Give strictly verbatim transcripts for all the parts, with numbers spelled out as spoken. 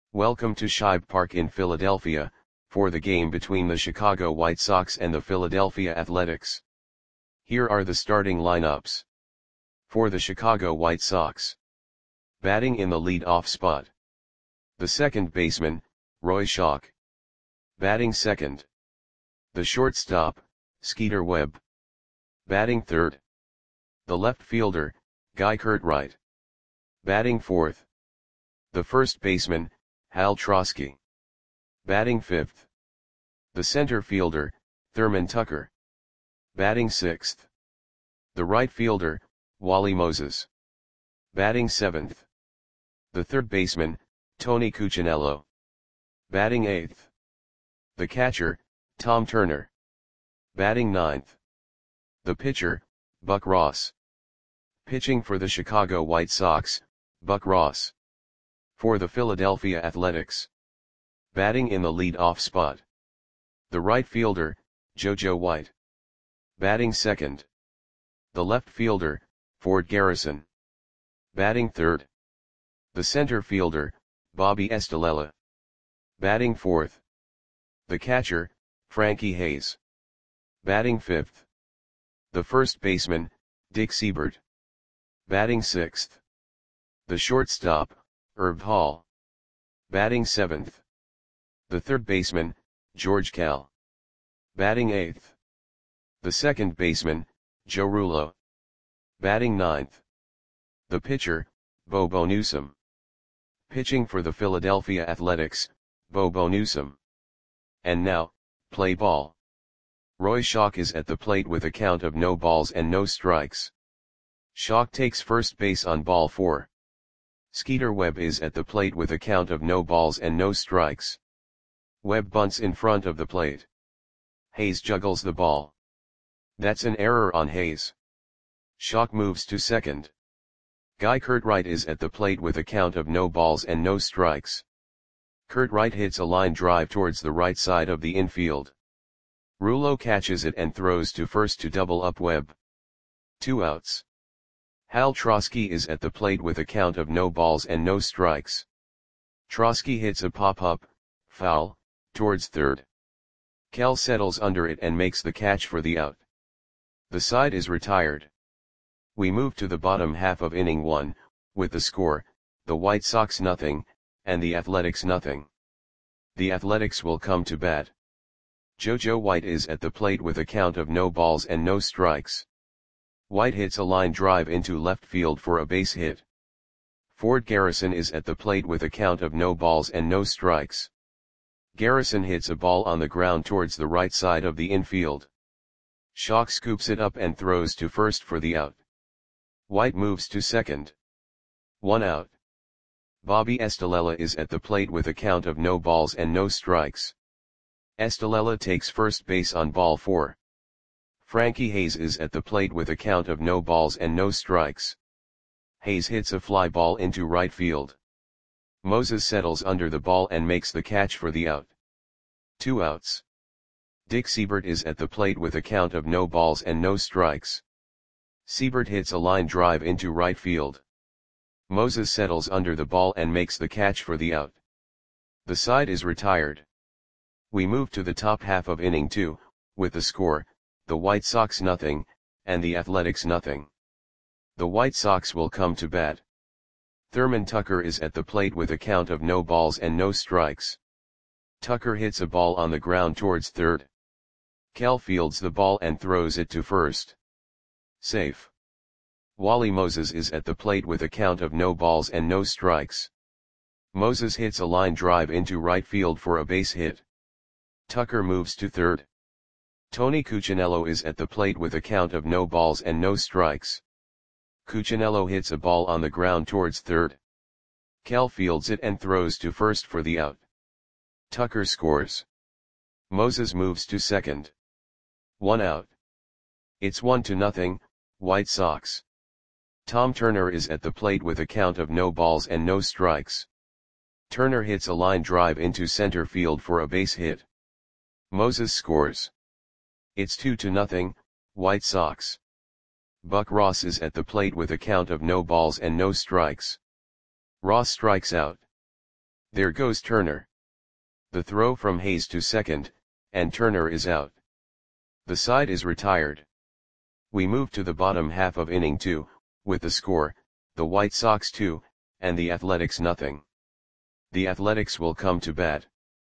Welcome to Shibe Park in Philadelphia, for the game between the Chicago White Sox and the Philadelphia Athletics. Here are the starting lineups. For the Chicago White Sox. Batting in the lead-off spot. The second baseman, Roy Schoch. Batting second. The shortstop, Skeeter Webb. Batting third. The left fielder, Guy Curtright. Batting fourth. The first baseman, Hal Trosky. Batting fifth. The center fielder, Thurman Tucker. Batting sixth. The right fielder, Wally Moses. Batting seventh. The third baseman, Tony Cuccinello. Batting eighth. The catcher, Tom Turner. Batting ninth. The pitcher, Buck Ross. Pitching for the Chicago White Sox, Buck Ross. For the Philadelphia Athletics. Batting in the lead-off spot. The right fielder, JoJo White. Batting second. The left fielder, Ford Garrison. Batting third. The center fielder, Bobby Estalella. Batting fourth. The catcher, Frankie Hayes. Batting fifth. The first baseman, Dick Siebert. Batting sixth. The shortstop, Herb Hall. Batting seventh. The third baseman, George Kell. Batting eighth. The second baseman, Joe Rullo. Batting ninth. The pitcher, Bobo Newsom. Pitching for the Philadelphia Athletics, Bobo Newsom. And now, play ball. Roy Schoch is at the plate with a count of no balls and no strikes. Schoch takes first base on ball four. Skeeter Webb is at the plate with a count of no balls and no strikes. Webb bunts in front of the plate. Hayes juggles the ball. That's an error on Hayes. Schoch moves to second. Guy Curtright is at the plate with a count of no balls and no strikes. Curtright hits a line drive towards the right side of the infield. Rullo catches it and throws to first to double up Webb. Two outs. Hal Trosky is at the plate with a count of no balls and no strikes. Trosky hits a pop-up, foul, towards third. Kell settles under it and makes the catch for the out. The side is retired. We move to the bottom half of inning one, with the score, the White Sox nothing, and the Athletics nothing. The Athletics will come to bat. JoJo White is at the plate with a count of no balls and no strikes. White hits a line drive into left field for a base hit. Ford Garrison is at the plate with a count of no balls and no strikes. Garrison hits a ball on the ground towards the right side of the infield. Schoch scoops it up and throws to first for the out. White moves to second. One out. Bobby Estalella is at the plate with a count of no balls and no strikes. Estalella takes first base on ball four. Frankie Hayes is at the plate with a count of no balls and no strikes. Hayes hits a fly ball into right field. Moses settles under the ball and makes the catch for the out. Two outs. Dick Siebert is at the plate with a count of no balls and no strikes. Siebert hits a line drive into right field. Moses settles under the ball and makes the catch for the out. The side is retired. We move to the top half of inning two, with the score, the White Sox nothing, and the Athletics nothing. The White Sox will come to bat. Thurman Tucker is at the plate with a count of no balls and no strikes. Tucker hits a ball on the ground towards third. Kell fields the ball and throws it to first. Safe. Wally Moses is at the plate with a count of no balls and no strikes. Moses hits a line drive into right field for a base hit. Tucker moves to third. Tony Cuccinello is at the plate with a count of no balls and no strikes. Cuccinello hits a ball on the ground towards third. Kell fields it and throws to first for the out. Tucker scores. Moses moves to second. One out. It's one to nothing, White Sox. Tom Turner is at the plate with a count of no balls and no strikes. Turner hits a line drive into center field for a base hit. Moses scores. It's two to nothing, White Sox. Buck Ross is at the plate with a count of no balls and no strikes. Ross strikes out. There goes Turner. The throw from Hayes to second, and Turner is out. The side is retired. We move to the bottom half of inning two, with the score, the White Sox two, and the Athletics nothing. The Athletics will come to bat.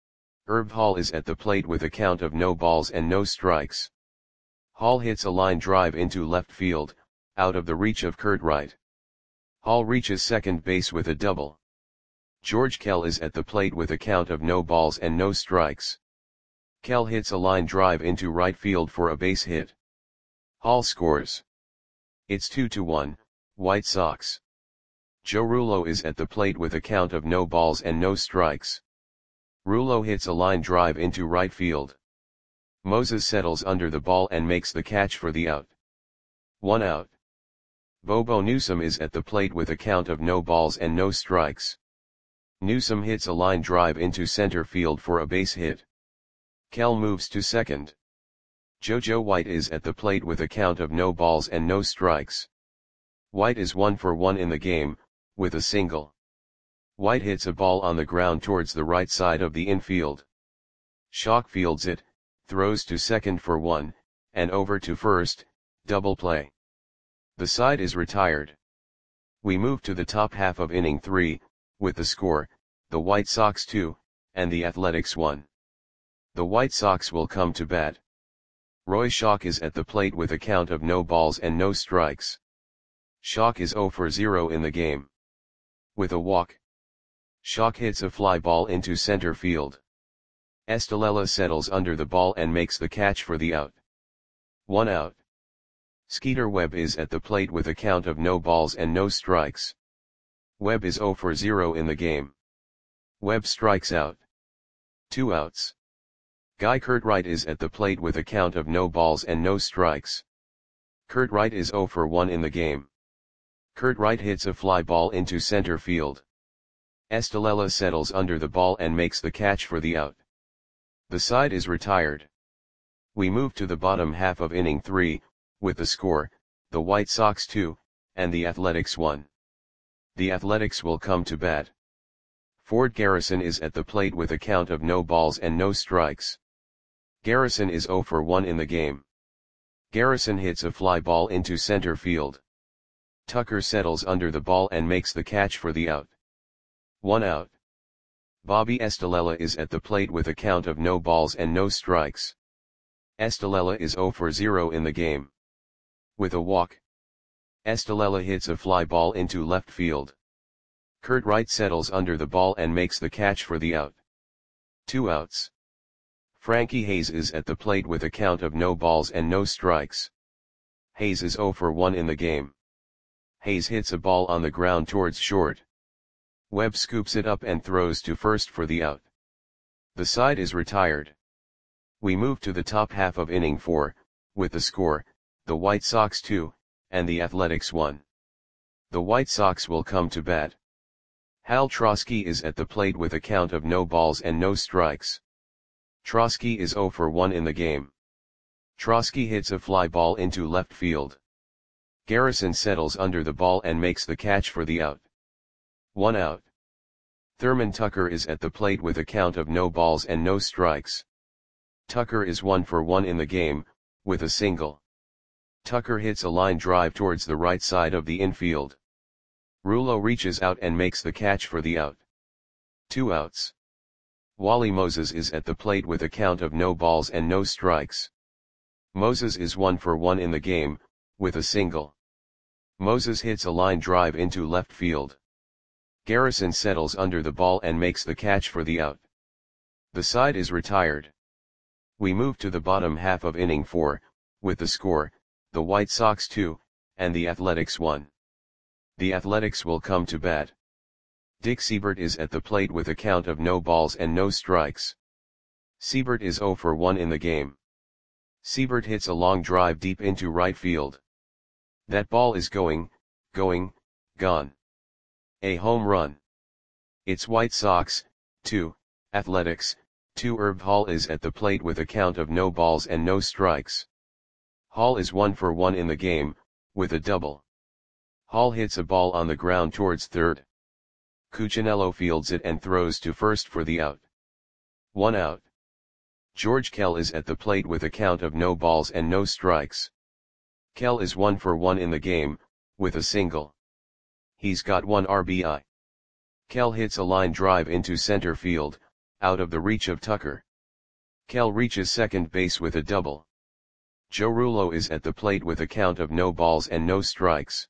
Herb Hall is at the plate with a count of no balls and no strikes. Hall hits a line drive into left field, out of the reach of Kurt Wright. Hall reaches second base with a double. George Kell is at the plate with a count of no balls and no strikes. Kell hits a line drive into right field for a base hit. Hall scores. It's two to one, White Sox. Joe Rullo is at the plate with a count of no balls and no strikes. Rullo hits a line drive into right field. Moses settles under the ball and makes the catch for the out. One out. Bobo Newsom is at the plate with a count of no balls and no strikes. Newsom hits a line drive into center field for a base hit. Kell moves to second. JoJo White is at the plate with a count of no balls and no strikes. White is one for one in the game, with a single. White hits a ball on the ground towards the right side of the infield. Schock fields it, throws to second for one, and over to first, double play. The side is retired. We move to the top half of inning three, with the score, the White Sox two, and the Athletics one. The White Sox will come to bat. Roy Schock is at the plate with a count of no balls and no strikes. Schock is zero for zero in the game. With a walk, Schock hits a fly ball into center field. Estalella settles under the ball and makes the catch for the out. One out. Skeeter Webb is at the plate with a count of no balls and no strikes. Webb is zero for zero in the game. Webb strikes out. Two outs. Guy Kurt Wright is at the plate with a count of no balls and no strikes. Kurt Wright is zero for one in the game. Kurt Wright hits a fly ball into center field. Estalella settles under the ball and makes the catch for the out. The side is retired. We move to the bottom half of inning three, with the score, the White Sox two, and the Athletics one. The Athletics will come to bat. Ford Garrison is at the plate with a count of no balls and no strikes. Garrison is zero for one in the game. Garrison hits a fly ball into center field. Tucker settles under the ball and makes the catch for the out. One out. Bobby Estalella is at the plate with a count of no balls and no strikes. Estalella is zero for zero in the game. With a walk, Estalella hits a fly ball into left field. Kurt Wright settles under the ball and makes the catch for the out. Two outs. Frankie Hayes is at the plate with a count of no balls and no strikes. Hayes is zero for one in the game. Hayes hits a ball on the ground towards short. Webb scoops it up and throws to first for the out. The side is retired. We move to the top half of inning four, with the score, the White Sox two, and the Athletics one. The White Sox will come to bat. Hal Trosky is at the plate with a count of no balls and no strikes. Trosky is zero for one in the game. Trosky hits a fly ball into left field. Garrison settles under the ball and makes the catch for the out. One out. Thurman Tucker is at the plate with a count of no balls and no strikes. Tucker is one for one in the game, with a single. Tucker hits a line drive towards the right side of the infield. Rullo reaches out and makes the catch for the out. Two outs. Wally Moses is at the plate with a count of no balls and no strikes. Moses is one for one in the game, with a single. Moses hits a line drive into left field. Garrison settles under the ball and makes the catch for the out. The side is retired. We move to the bottom half of inning four, with the score, the White Sox two, and the Athletics one. The Athletics will come to bat. Dick Siebert is at the plate with a count of no balls and no strikes. Siebert is zero for one in the game. Siebert hits a long drive deep into right field. That ball is going, going, gone. A home run. It's White Sox, two, Athletics, two. Herb Hall is at the plate with a count of no balls and no strikes. Hall is one for one in the game, with a double. Hall hits a ball on the ground towards third. Cuccinello fields it and throws to first for the out. One out. George Kell is at the plate with a count of no balls and no strikes. Kell is one for one in the game, with a single. He's got one R B I. Kell hits a line drive into center field, out of the reach of Tucker. Kell reaches second base with a double. Joe Rullo is at the plate with a count of no balls and no strikes.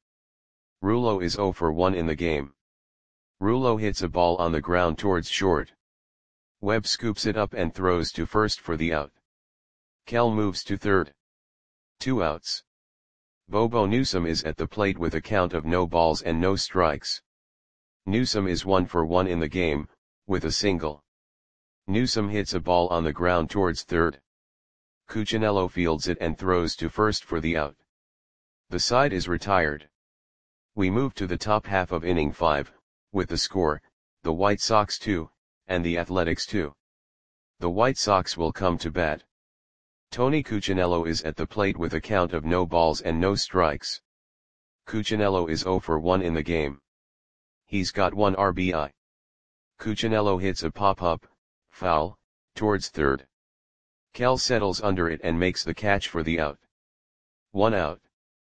Rullo is zero for one in the game. Rullo hits a ball on the ground towards short. Webb scoops it up and throws to first for the out. Kell moves to third. Two outs. Bobo Newsom is at the plate with a count of no balls and no strikes. Newsom is one for one in the game, with a single. Newsom hits a ball on the ground towards third. Cuccinello fields it and throws to first for the out. The side is retired. We move to the top half of inning five, with the score, the White Sox two, and the Athletics two. The White Sox will come to bat. Tony Cuccinello is at the plate with a count of no balls and no strikes. Cuccinello is zero for one in the game. He's got one R B I. Cuccinello hits a pop-up, foul, towards third. Kell settles under it and makes the catch for the out. One out.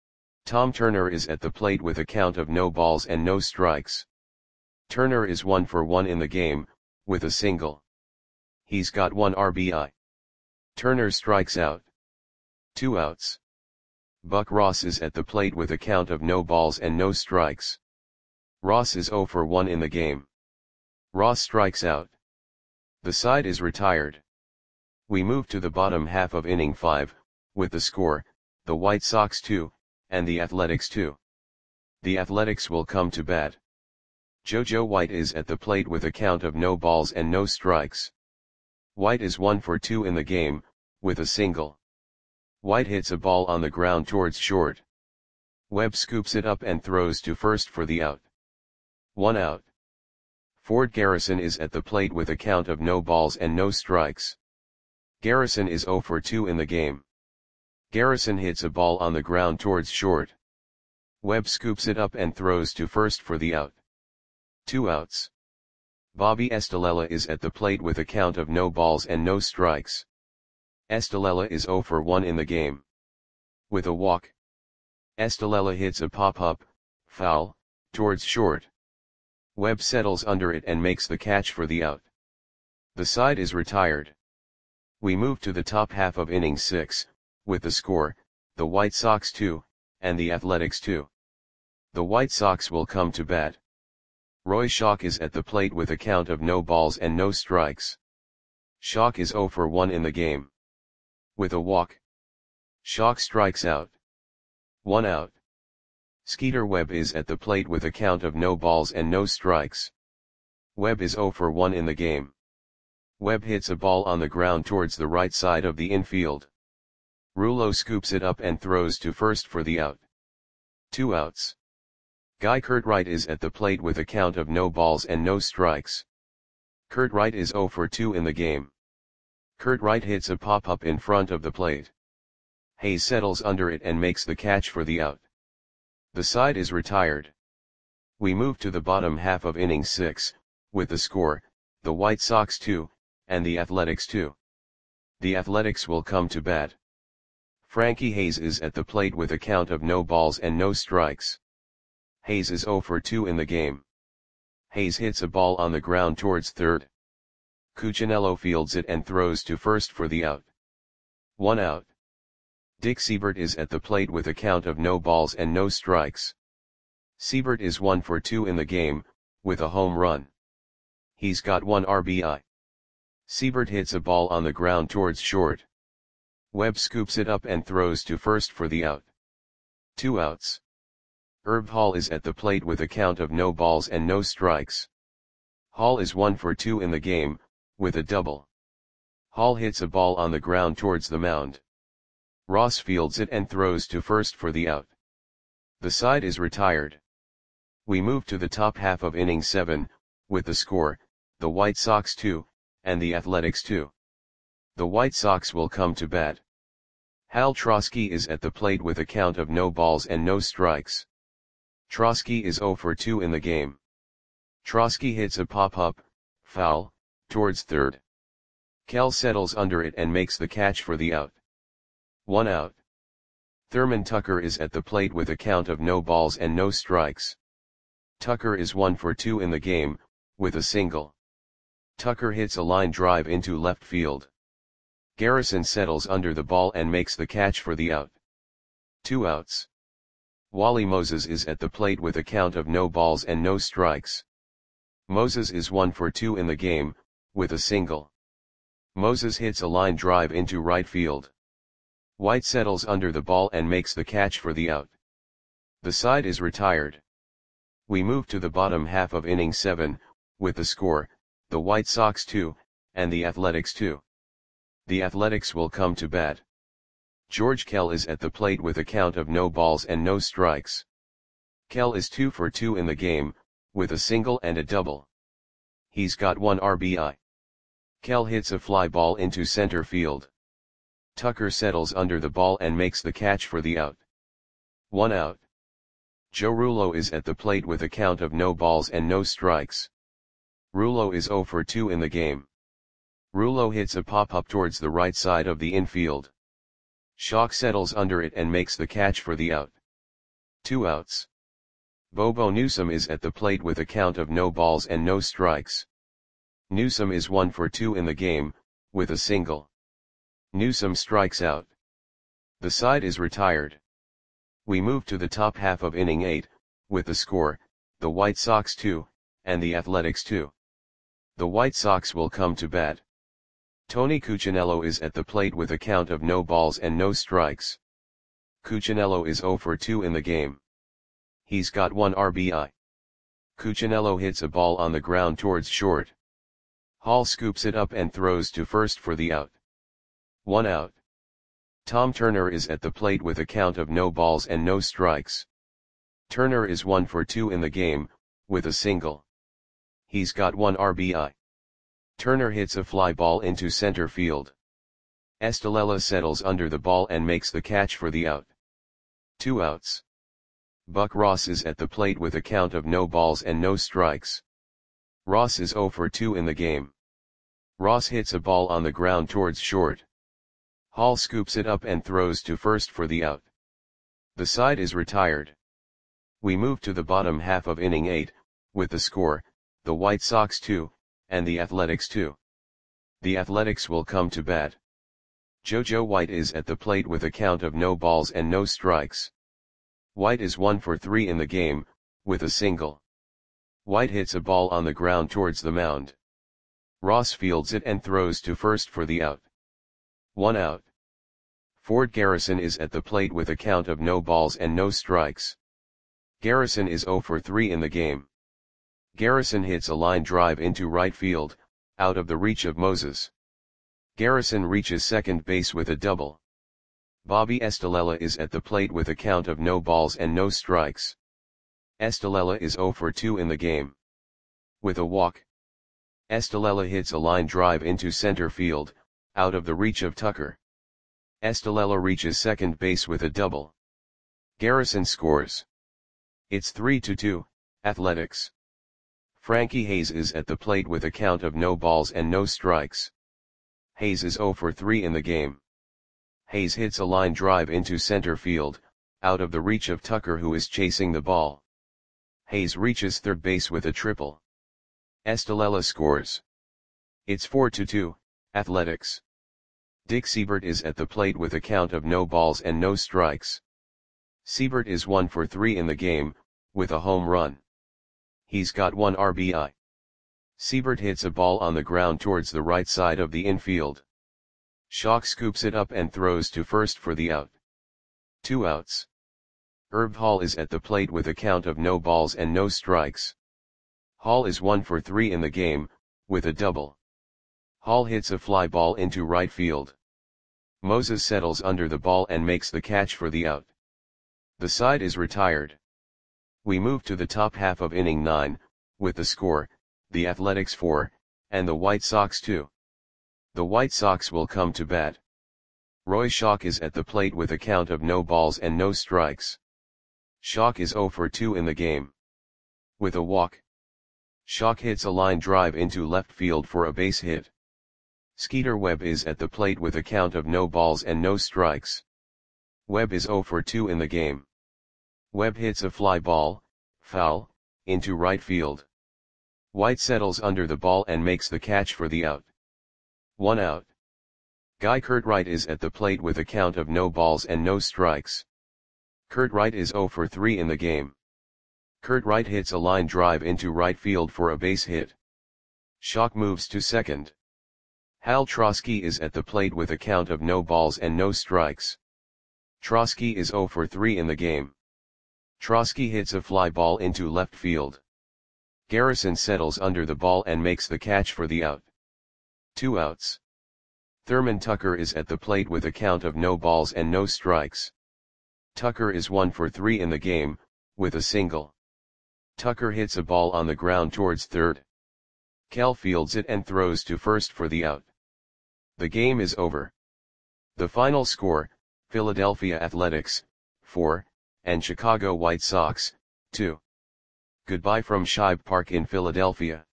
Tom Turner is at the plate with a count of no balls and no strikes. Turner is one for one in the game, with a single. He's got one R B I. Turner strikes out. Two outs. Buck Ross is at the plate with a count of no balls and no strikes. Ross is zero for one in the game. Ross strikes out. The side is retired. We move to the bottom half of inning five, with the score, the White Sox two, and the Athletics two. The Athletics will come to bat. JoJo White is at the plate with a count of no balls and no strikes. White is one for two in the game, with a single. White hits a ball on the ground towards short. Webb scoops it up and throws to first for the out. One out. Ford Garrison is at the plate with a count of no balls and no strikes. Garrison is zero for two in the game. Garrison hits a ball on the ground towards short. Webb scoops it up and throws to first for the out. Two outs. Bobby Estalella is at the plate with a count of no balls and no strikes. Estalella is zero for one in the game. With a walk. Estalella hits a pop-up, foul, towards short. Webb settles under it and makes the catch for the out. The side is retired. We move to the top half of inning six, with the score, the White Sox two, and the Athletics two. The White Sox will come to bat. Roy Schock is at the plate with a count of no balls and no strikes. Schock is zero for one in the game. With a walk. Schock strikes out. One out. Skeeter Webb is at the plate with a count of no balls and no strikes. Webb is zero for one in the game. Webb hits a ball on the ground towards the right side of the infield. Rullo scoops it up and throws to first for the out. Two outs. Guy Curtright is at the plate with a count of no balls and no strikes. Curtright is zero for two in the game. Curtright hits a pop-up in front of the plate. Hayes settles under it and makes the catch for the out. The side is retired. We move to the bottom half of inning six, with the score, the White Sox two, and the Athletics two. The Athletics will come to bat. Frankie Hayes is at the plate with a count of no balls and no strikes. Hayes is zero for two in the game. Hayes hits a ball on the ground towards third. Cuccinello fields it and throws to first for the out. One out. Dick Siebert is at the plate with a count of no balls and no strikes. Siebert is one for two in the game, with a home run. He's got one R B I. Siebert hits a ball on the ground towards short. Webb scoops it up and throws to first for the out. Two outs. Herb Hall is at the plate with a count of no balls and no strikes. Hall is one for two in the game, with a double. Hall hits a ball on the ground towards the mound. Ross fields it and throws to first for the out. The side is retired. We move to the top half of inning seven, with the score, the White Sox two, and the Athletics two. The White Sox will come to bat. Hal Trosky is at the plate with a count of no balls and no strikes. Trosky is zero for two in the game. Trotsky hits a pop-up, foul, towards third. Kell settles under it and makes the catch for the out. One out. Thurman Tucker is at the plate with a count of no balls and no strikes. Tucker is one for two in the game, with a single. Tucker hits a line drive into left field. Garrison settles under the ball and makes the catch for the out. Two outs. Wally Moses is at the plate with a count of no balls and no strikes. Moses is one for two in the game, with a single. Moses hits a line drive into right field. White settles under the ball and makes the catch for the out. The side is retired. We move to the bottom half of inning seven, with the score, the White Sox two, and the Athletics two. The Athletics will come to bat. George Kell is at the plate with a count of no balls and no strikes. Kell is two for two in the game, with a single and a double. He's got one R B I. Kell hits a fly ball into center field. Tucker settles under the ball and makes the catch for the out. One out. Joe Rullo is at the plate with a count of no balls and no strikes. Rullo is zero for two in the game. Rullo hits a pop-up towards the right side of the infield. Schock settles under it and makes the catch for the out. Two outs. Bobo Newsom is at the plate with a count of no balls and no strikes. Newsom is one for two in the game, with a single. Newsom strikes out. The side is retired. We move to the top half of inning eight, with the score, the White Sox two, and the Athletics two. The White Sox will come to bat. Tony Cuccinello is at the plate with a count of no balls and no strikes. Cuccinello is zero for two in the game. He's got one R B I. Cuccinello hits a ball on the ground towards short. Hall scoops it up and throws to first for the out. One out. Tom Turner is at the plate with a count of no balls and no strikes. Turner is one for two in the game, with a single. He's got one R B I. Turner hits a fly ball into center field. Estalella settles under the ball and makes the catch for the out. Two outs. Buck Ross is at the plate with a count of no balls and no strikes. Ross is zero for two in the game. Ross hits a ball on the ground towards short. Hall scoops it up and throws to first for the out. The side is retired. We move to the bottom half of inning eight, with the score, the White Sox two, and the Athletics two. The Athletics will come to bat. JoJo White is at the plate with a count of no balls and no strikes. White is one for three in the game, with a single. White hits a ball on the ground towards the mound. Ross fields it and throws to first for the out. One out. Ford Garrison is at the plate with a count of no balls and no strikes. Garrison is zero for three in the game. Garrison hits a line drive into right field, out of the reach of Moses. Garrison reaches second base with a double. Bobby Estalella is at the plate with a count of no balls and no strikes. Estalella is zero for two in the game. With a walk. Estalella hits a line drive into center field, out of the reach of Tucker. Estalella reaches second base with a double. Garrison scores. It's three to two, Athletics. Frankie Hayes is at the plate with a count of no balls and no strikes. Hayes is zero for three in the game. Hayes hits a line drive into center field, out of the reach of Tucker who is chasing the ball. Hayes reaches third base with a triple. Estalella scores. It's four to two, Athletics. Dick Siebert is at the plate with a count of no balls and no strikes. Siebert is one for three in the game, with a home run. He's got one R B I. Siebert hits a ball on the ground towards the right side of the infield. Schock scoops it up and throws to first for the out. Two outs. Herb Hall is at the plate with a count of no balls and no strikes. Hall is one for three in the game, with a double. Hall hits a fly ball into right field. Moses settles under the ball and makes the catch for the out. The side is retired. We move to the top half of inning nine, with the score, the Athletics four, and the White Sox two. The White Sox will come to bat. Roy Schock is at the plate with a count of no balls and no strikes. Schock is zero for two in the game. With a walk. Schock hits a line drive into left field for a base hit. Skeeter Webb is at the plate with a count of no balls and no strikes. Webb is zero for two in the game. Webb hits a fly ball, foul, into right field. White settles under the ball and makes the catch for the out. One out. Guy Curtright is at the plate with a count of no balls and no strikes. Curtright is zero for three in the game. Curtright hits a line drive into right field for a base hit. Schock moves to second. Hal Trosky is at the plate with a count of no balls and no strikes. Trosky is zero for three in the game. Trosky hits a fly ball into left field. Garrison settles under the ball and makes the catch for the out. Two outs. Thurman Tucker is at the plate with a count of no balls and no strikes. Tucker is one for three in the game, with a single. Tucker hits a ball on the ground towards third. Kell fields it and throws to first for the out. The game is over. The final score, Philadelphia Athletics, four, and Chicago White Sox, two. Goodbye from Shibe Park in Philadelphia.